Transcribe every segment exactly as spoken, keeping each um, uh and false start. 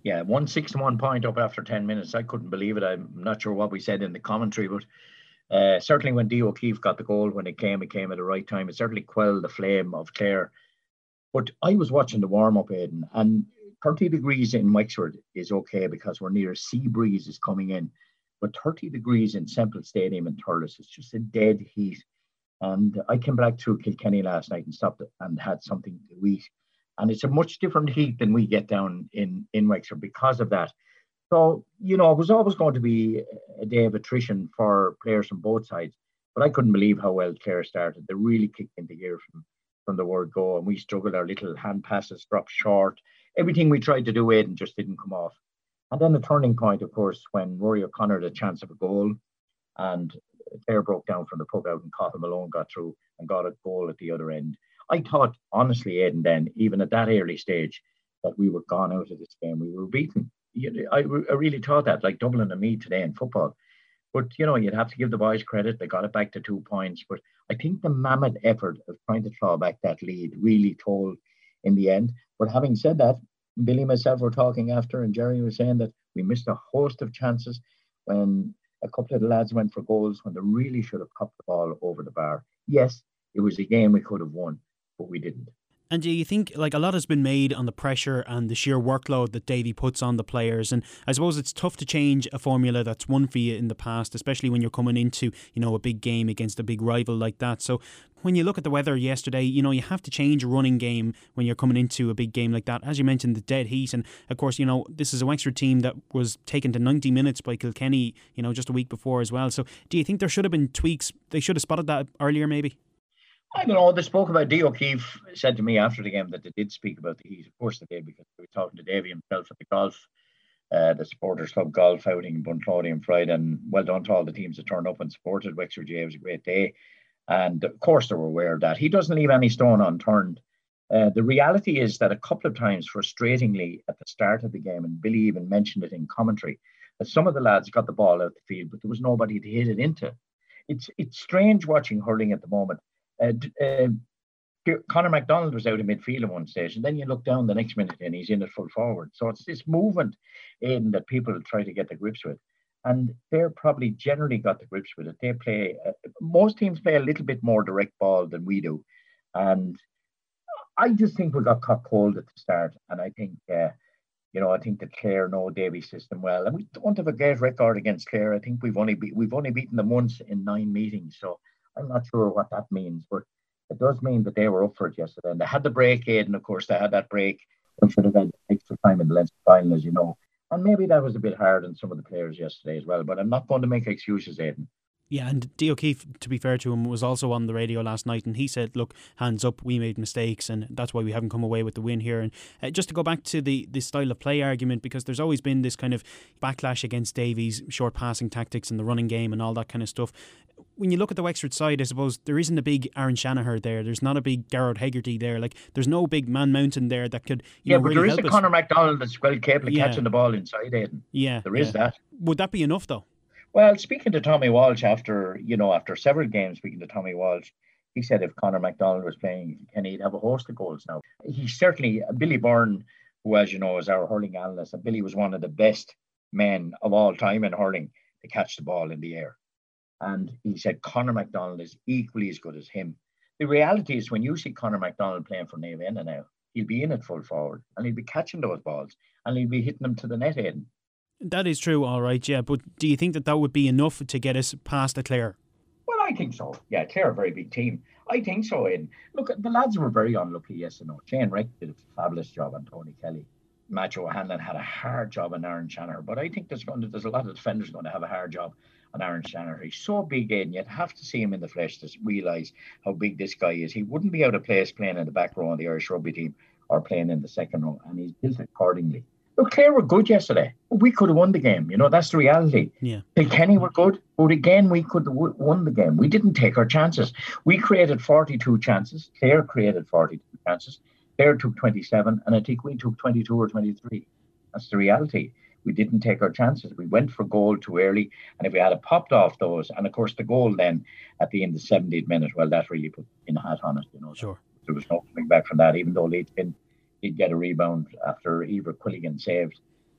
Yeah, one six to one point up after ten minutes. I couldn't believe it. I'm not sure what we said in the commentary, but uh, certainly when Dee O'Keefe got the goal, when it came, it came at the right time. It certainly quelled the flame of Clare. But I was watching the warm up, Aidan, and thirty degrees in Wexford is okay because we're near sea breeze is coming in. But thirty degrees in Semple Stadium in Thurles is just a dead heat. And I came back through Kilkenny last night and stopped and had something to eat. And it's a much different heat than we get down in, in Wexford because of that. So, you know, it was always going to be a day of attrition for players from both sides. But I couldn't believe how well Clare started. They really kicked into gear from, from the word go. And we struggled. Our little hand passes dropped short. Everything we tried to do, Aidan, just didn't come off. And then the turning point, of course, when Rory O'Connor had a chance of a goal and Clare broke down from the puck out and Cotton Malone got through and got a goal at the other end. I thought, honestly, Aidan, then, even at that early stage, that we were gone out of this game. We were beaten. You know, I, I really thought that, like Dublin and me today in football. But, you know, you'd have to give the boys credit. They got it back to two points. But I think the mammoth effort of trying to claw back that lead really told in the end. But having said that, Billy and myself were talking after, and Jerry was saying that we missed a host of chances when a couple of the lads went for goals when they really should have popped the ball over the bar. Yes, it was a game we could have won, but we didn't. And do you think, like, a lot has been made on the pressure and the sheer workload that Davy puts on the players? And I suppose it's tough to change a formula that's won for you in the past, especially when you're coming into, you know, a big game against a big rival like that. So when you look at the weather yesterday, you know, you have to change a running game when you're coming into a big game like that. As you mentioned, the dead heat. And of course, you know, this is a Wexford team that was taken to ninety minutes by Kilkenny, you know, just a week before as well. So do you think there should have been tweaks? They should have spotted that earlier, maybe? I don't know. They spoke about Dee O'Keefe said to me after the game that they did speak about the heat. Of course they did, because they were talking to Davy himself at the golf, uh, the supporters club golf outing in Bunclody on Friday. And well done to all the teams that turned up and supported Wexford J. It was a great day. And of course they were aware of that. He doesn't leave any stone unturned. Uh, the reality is that a couple of times, frustratingly, at the start of the game, and Billy even mentioned it in commentary, that some of the lads got the ball out the field, but there was nobody to hit it into. It's it's strange watching hurling at the moment. Uh, uh, Conor MacDonald was out in midfield at one stage, and then you look down the next minute and he's in at full forward. So it's this movement in that people try to get the grips with. And they're probably generally got the grips with it. They play, uh, most teams play a little bit more direct ball than we do. And I just think we got caught cold at the start. And I think, uh, you know, I think the Clare know Davy system well. And we don't have a great record against Clare. I think we've only be- we've only beaten them once in nine meetings. So I'm not sure what that means, but it does mean that they were up for it yesterday. And they had the break, Aidan, of course, they had that break. They should have had extra time in the Leinster final, as you know. And maybe that was a bit hard on some of the players yesterday as well. But I'm not going to make excuses, Aidan. Yeah, and Dee O'Keefe, to be fair to him, was also on the radio last night, and he said, look, hands up, we made mistakes, and that's why we haven't come away with the win here. And uh, just to go back to the, the style of play argument, because there's always been this kind of backlash against Davies' short passing tactics and the running game and all that kind of stuff. When you look at the Wexford side, I suppose there isn't a big Aaron Shanahan there. There's not a big Garrod Hegarty there. Like, there's no big man mountain there that could, you yeah, know, but really there is a us. Conor MacDonald that's well capable of yeah. catching the ball inside, Aidan. Yeah, there is yeah. that. Would that be enough, though? Well, speaking to Tommy Walsh after, you know, after several games, speaking to Tommy Walsh, he said if Conor MacDonald was playing, Kenny, he'd have a host of goals now. He certainly, Billy Byrne, who, as you know, is our hurling analyst, and Billy was one of the best men of all time in hurling to catch the ball in the air. And he said Conor MacDonald is equally as good as him. The reality is when you see Conor MacDonald playing for Naomh Enna now, he'll be in at full forward and he'll be catching those balls and he'll be hitting them to the net, Aidan. That is true, all right, yeah. But do you think that that would be enough to get us past a Clare? Well, I think so. Yeah, Clare are a very big team. I think so. And look, the lads were very unlucky, yes and no. Shane Reck did a fabulous job on Tony Kelly. Matthew O'Hanlon had a hard job on Aaron Shanahan, but I think there's going to, there's a lot of defenders going to have a hard job on Aaron Shanahan. He's so big, and you'd have to see him in the flesh to realise how big this guy is. He wouldn't be out of place playing in the back row on the Irish rugby team or playing in the second row, and he's built accordingly. Look, Clare were good yesterday. We could have won the game. You know, that's the reality. Yeah. Kilkenny were good, but again, we could have w- won the game. We didn't take our chances. We created forty-two chances. Clare created forty-two chances. Clare took twenty-seven, and I think we took twenty-two or twenty-three. That's the reality. We didn't take our chances. We went for goal too early, and if we had popped off those, and of course the goal then at the end of the seventieth minute, well, that really put in a hat on it. You know, sure. There was no coming back from that, even though Leeds did get a rebound after Eva Quilligan saved.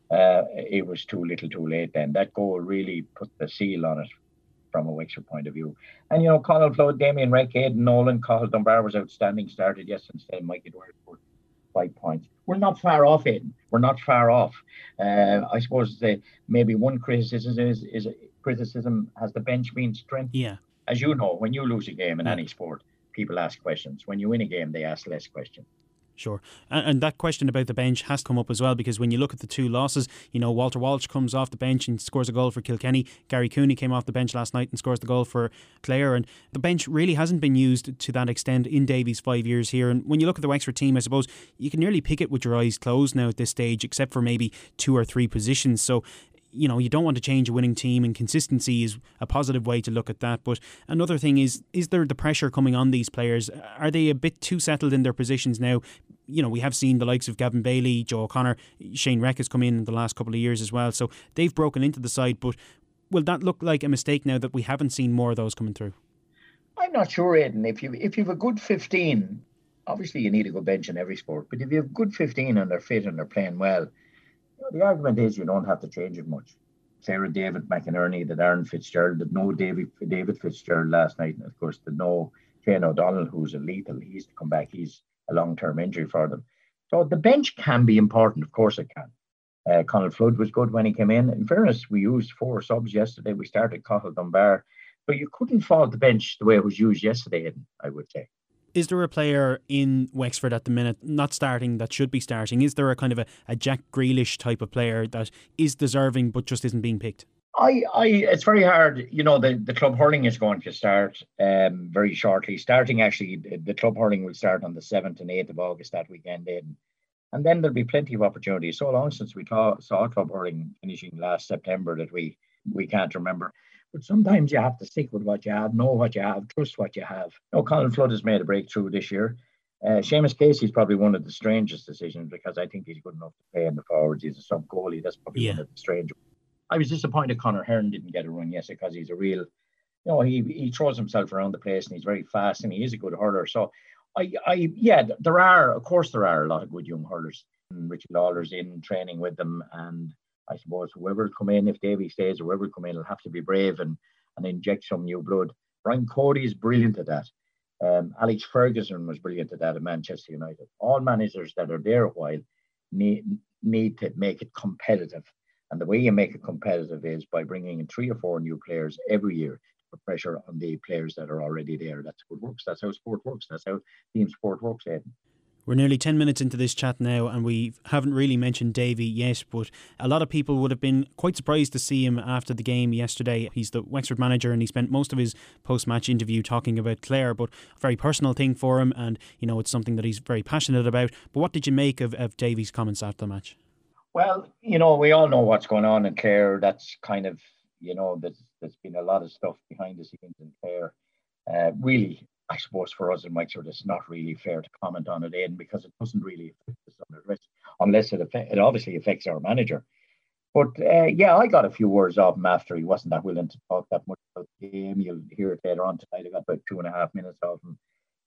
uh, it was too little too late then. That goal really put the seal on it from a Wexford point of view. And, you know, Conall Flood, Damien Wright, Aidan Nolan, Cathal Dunbar was outstanding, started yesterday instead of Mikey Dwyer scored five points. We're not far off, Aidan. We're not far off. Uh, I suppose the, maybe one criticism is, is criticism has the bench been strength. Yeah. As you know, when you lose a game in yeah. any sport, people ask questions. When you win a game, they ask less questions. Sure. And, and that question about the bench has come up as well, because when you look at the two losses, you know, Walter Walsh comes off the bench and scores a goal for Kilkenny. Gary Cooney came off the bench last night and scores the goal for Clare. And the bench really hasn't been used to that extent in Davy's five years here. And when you look at the Wexford team, I suppose you can nearly pick it with your eyes closed now at this stage, except for maybe two or three positions. So, you know, you don't want to change a winning team, and consistency is a positive way to look at that. But another thing is, is there the pressure coming on these players? Are they a bit too settled in their positions now? You know, we have seen the likes of Gavin Bailey, Joe O'Connor, Shane Reck has come in in the last couple of years as well. So they've broken into the side. But will that look like a mistake now that we haven't seen more of those coming through? I'm not sure, Aidan. If you if you have a good fifteen, obviously you need a good bench in every sport. But if you have a good fifteen and they're fit and they're playing well, you know, the argument is you don't have to change it much. Sarah David McInerney, that Aaron Fitzgerald, that no David David Fitzgerald last night, and of course the no Shane O'Donnell, who's a lethal. He's to come back. He's a long-term injury for them. So the bench can be important. Of course it can. Uh, Conall Flood was good when he came in. In fairness, we used four subs yesterday. We started Cathal Dunbar. But you couldn't fault the bench the way it was used yesterday, I would say. Is there a player in Wexford at the minute not starting that should be starting? Is there a kind of a, a Jack Grealish type of player that is deserving but just isn't being picked? I, I, it's very hard. You know, the, the club hurling is going to start um, very shortly. Starting actually, the, the club hurling will start on the seventh and eighth of August that weekend. In. And then there'll be plenty of opportunities. So long since we ta- saw club hurling finishing last September that we, we can't remember. But sometimes you have to stick with what you have, know what you have, trust what you have. You know, Conall Flood has made a breakthrough this year. Uh, Seamus Casey's probably one of the strangest decisions, because I think he's good enough to play in the forwards. He's a sub goalie. That's probably yeah. one of the strange. I was disappointed Conor Hearn didn't get a run yesterday, because he's a real, you know, he he throws himself around the place and he's very fast and he is a good hurler. So, I, I yeah, there are, of course, there are a lot of good young hurlers. Richie Lawler's in training with them, and I suppose whoever will come in, if Davy stays or whoever will come in, will have to be brave and, and inject some new blood. Brian Cody is brilliant at that. Um, Alex Ferguson was brilliant at that at Manchester United. All managers that are there a while need, need to make it competitive. And the way you make it competitive is by bringing in three or four new players every year to put pressure on the players that are already there. That's how it works. That's how sport works. That's how team sport works, Aidan. We're nearly ten minutes into this chat now, and we haven't really mentioned Davy yet, but a lot of people would have been quite surprised to see him after the game yesterday. He's the Wexford manager, and he spent most of his post-match interview talking about Clare, but a very personal thing for him, and you know, it's something that he's very passionate about. But what did you make of, of Davy's comments after the match? Well, you know, we all know what's going on in Clare. That's kind of, you know, there's, there's been a lot of stuff behind the scenes in Clare. Uh, really, I suppose for us in Wexford, it's not really fair to comment on it, Aidan, because it doesn't really affect us on the rest, unless it, affect, it obviously affects our manager. But uh, yeah, I got a few words off him after. He wasn't that willing to talk that much about the game. You'll hear it later on tonight. I got about two and a half minutes off him.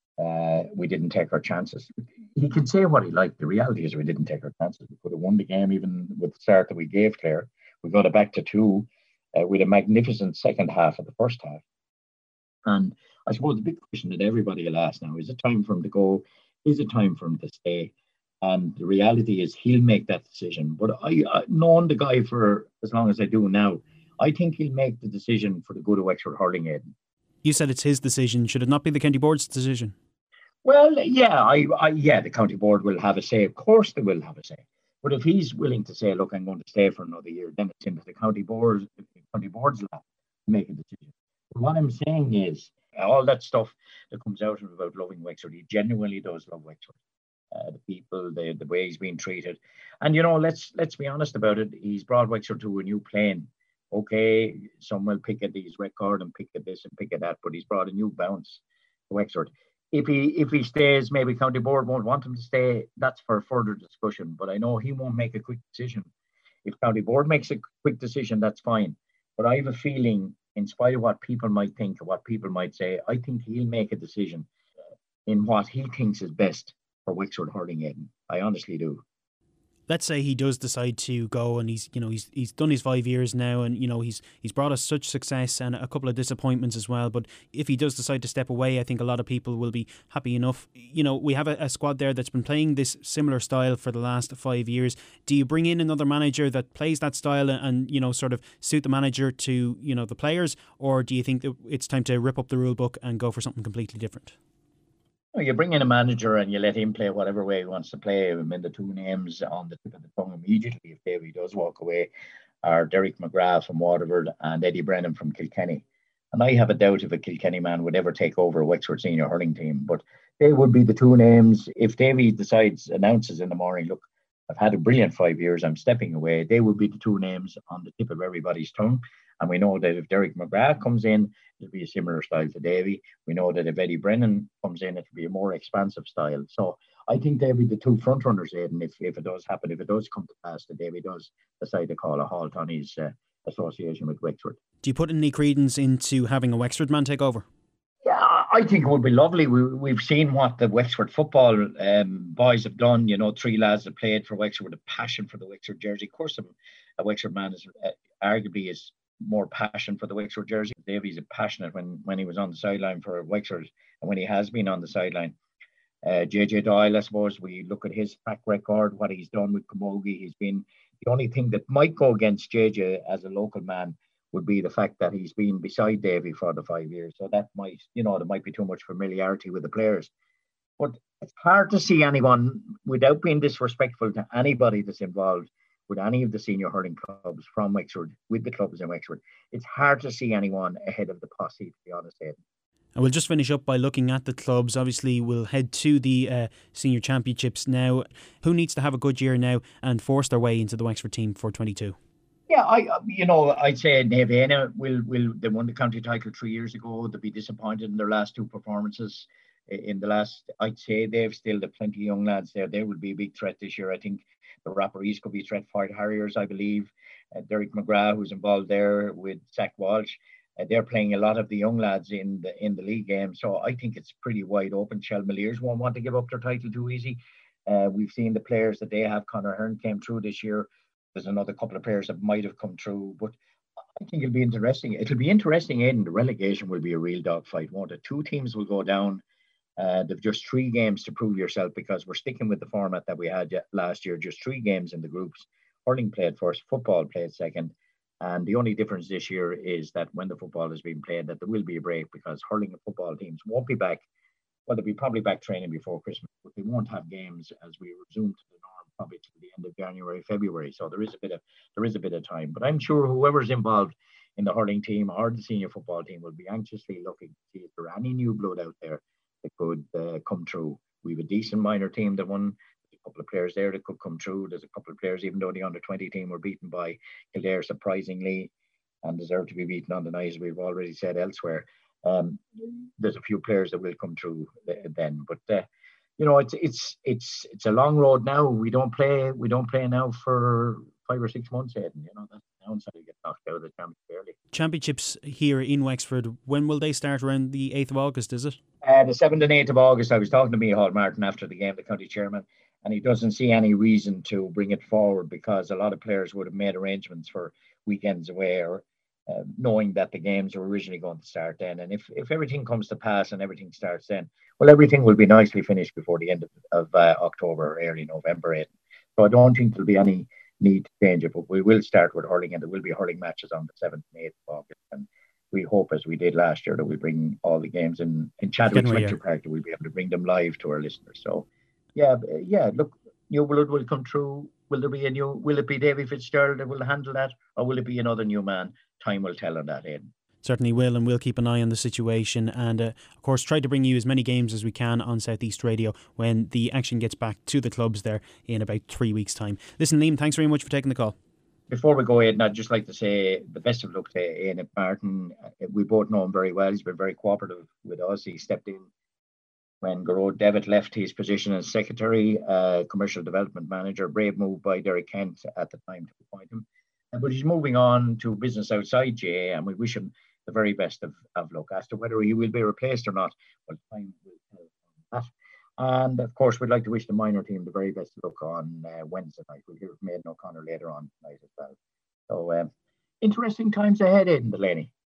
Uh, we didn't take our chances. He can say what he liked. The reality is we didn't take our chances. We could have won the game even with the start that we gave Clare. We got it back to two uh, with a magnificent second half of the first half. And I suppose the big question that everybody will ask now, is it time for him to go? Is it time for him to stay? And the reality is he'll make that decision. But I, I knowing the guy for as long as I do now, I think he'll make the decision for the good of Wexford hurling, Aidan. You said it's his decision. Should it not be the county board's decision? Well, yeah, I, I, yeah, the county board will have a say. Of course, they will have a say. But if he's willing to say, "Look, I'm going to stay for another year," then it's into the county board, the county board's lap to make a decision. But what I'm saying is, all that stuff that comes out about loving Wexford, he genuinely does love Wexford. Uh, the people, the the way he's being treated, and you know, let's let's be honest about it. He's brought Wexford to a new plane. Okay, some will pick at his record and pick at this and pick at that, but he's brought a new bounce to Wexford. If he if he stays, maybe county board won't want him to stay. That's for further discussion. But I know he won't make a quick decision. If county board makes a quick decision, that's fine. But I have a feeling, in spite of what people might think or what people might say, I think he'll make a decision in what he thinks is best for Wexford hurling, Aidan. I honestly do. let's say he does decide to go, and he's you know he's he's done his five years now, and you know he's he's brought us such success and a couple of disappointments as well. But if he does decide to step away, I think a lot of people will be happy enough. You know, we have a, a squad there that's been playing this similar style for the last five years. Do you bring in another manager that plays that style and, and you know sort of suit the manager to you know the players, or do you think that it's time to rip up the rule book and go for something completely different? Well, you bring in a manager and you let him play whatever way he wants to play. I mean, the two names on the tip of the tongue immediately if Davy does walk away are Derek McGrath from Waterford and Eddie Brennan from Kilkenny. And I have a doubt if a Kilkenny man would ever take over a Wexford senior hurling team, but they would be the two names. If Davy decides, announces in the morning, look, I've had a brilliant five years, I'm stepping away, they would be the two names on the tip of everybody's tongue. And we know that if Derek McGrath comes in, it'll be a similar style to Davy. We know that if Eddie Brennan comes in, it'll be a more expansive style. So I think they'll be the two front runners, Aidan, if, if it does happen, if it does come to pass that Davy does decide to call a halt on his uh, association with Wexford. Do you put any credence into having a Wexford man take over? Yeah, I think it would be lovely. We, we've seen what the Wexford football um, boys have done. You know, three lads that played for Wexford with a passion for the Wexford jersey. Of course, a, a Wexford man is uh, arguably is more passion for the Wexford jersey. Davy's a passionate when, when he was on the sideline for Wexford and when he has been on the sideline. Uh, J J Doyle, I suppose, we look at his track record, what he's done with Camogie. He's been the only thing that might go against J J as a local man would be the fact that he's been beside Davy for the five years. So that might, you know, there might be too much familiarity with the players. But it's hard to see anyone, without being disrespectful to anybody that's involved with any of the senior hurling clubs from Wexford, with the clubs in Wexford, it's hard to see anyone ahead of the posse, to be honest, Aidan. And we'll just finish up by looking at the clubs. Obviously, we'll head to the uh, senior championships now. Who needs to have a good year now and force their way into the Wexford team for twenty-two? Yeah, I, you know, I'd say Nevena will, will, they won the county title three years ago. They'll be disappointed in their last two performances. In the last, I'd say they've still the plenty of young lads there. They will be a big threat this year. I think the Rapparees could be Stratford Harriers, I believe. Uh, Derek McGrath, who's involved there with Zach Walsh. Uh, they're playing a lot of the young lads in the in the league game. So I think it's pretty wide open. Shelmaliers won't want to give up their title too easy. Uh, we've seen the players that they have. Conor Hearn came through this year. There's another couple of players that might have come through, but I think it'll be interesting. It'll be interesting, Aidan. The relegation will be a real dogfight, won't it? Two teams will go down. Uh, they've just three games to prove yourself because we're sticking with the format that we had last year. Just three games in the groups. Hurling played first, football played second. And the only difference this year is that when the football is being played, that there will be a break because hurling and football teams won't be back. Well, they'll be probably back training before Christmas, but they won't have games as we resume to the norm probably to the end of January, February. So there is a bit of there is a bit of time. But I'm sure whoever's involved in the hurling team or the senior football team will be anxiously looking to see if there are any new blood out there that could uh, come through. We have a decent minor team that won. There's a couple of players there that could come through. There's a couple of players, even though the under twenty team were beaten by Kildare surprisingly and deserve to be beaten on the night, as we've already said elsewhere. Um, there's a few players that will come through then, but uh, you know, it's it's it's it's a long road now. We don't play we don't play now for five or six months, Aidan. You know, that's the downside. You get knocked out of the championship early. Championships here in Wexford. When will they start? Around the eighth of August, is it? Uh, the seventh and eighth of August. I was talking to Micheál Martin after the game, the county chairman, and he doesn't see any reason to bring it forward because a lot of players would have made arrangements for weekends away or. Uh, knowing that the games were originally going to start then. And if, if everything comes to pass and everything starts then, well, everything will be nicely finished before the end of, of uh, October or early November. Aidan. So I don't think there'll be any need to change it, but we will start with hurling and there will be hurling matches on the seventh and eighth of August. And we hope, as we did last year, that we bring all the games in, in Chadwick's Winter Park, that we'll be able to bring them live to our listeners. So, yeah, yeah, look, new blood will come through. Will there be a new, will it be Davy Fitzgerald that will handle that, or will it be another new man? Time will tell on that, Aidan. Certainly will, and we'll keep an eye on the situation and uh, of course try to bring you as many games as we can on Southeast Radio when the action gets back to the clubs there in about three weeks' time. Listen, Liam, thanks very much for taking the call. Before we go, Aidan, I'd just like to say the best of luck to Aidan Martin. We both know him very well. He's been very cooperative with us. He stepped in when Garrod Devitt left his position as Secretary, uh, Commercial Development Manager. Brave move by Derek Kent at the time to appoint him. But he's moving on to business outside G A A, and we wish him the very best of, of luck. As to whether he will be replaced or not, well, time will tell on that. And of course, we'd like to wish the minor team the very best of luck on uh, Wednesday night. We'll hear from Aidan O'Connor later on tonight as well. So, um, interesting times ahead, Aidan Delaney.